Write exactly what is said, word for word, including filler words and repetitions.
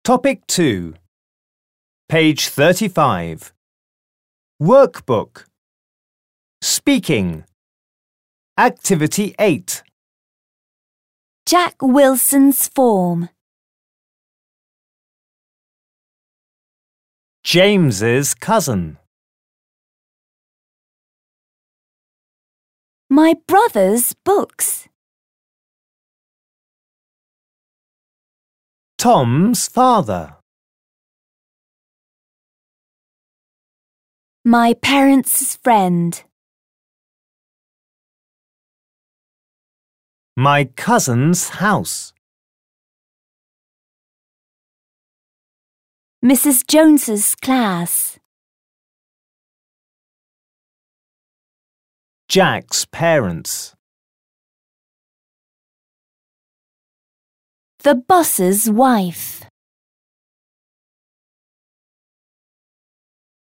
Topic two. Page thirty-five. Workbook. Speaking. Activity eight. Jack Wilson's form. James's cousin. My brother's books. Tom's father. My parents' friend. My cousin's house. Missus Jones's class. Jack's parents. The boss's wife.